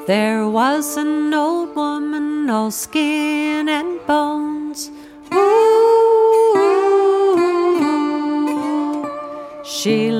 There was an old woman, all skin and bones. Ooh, she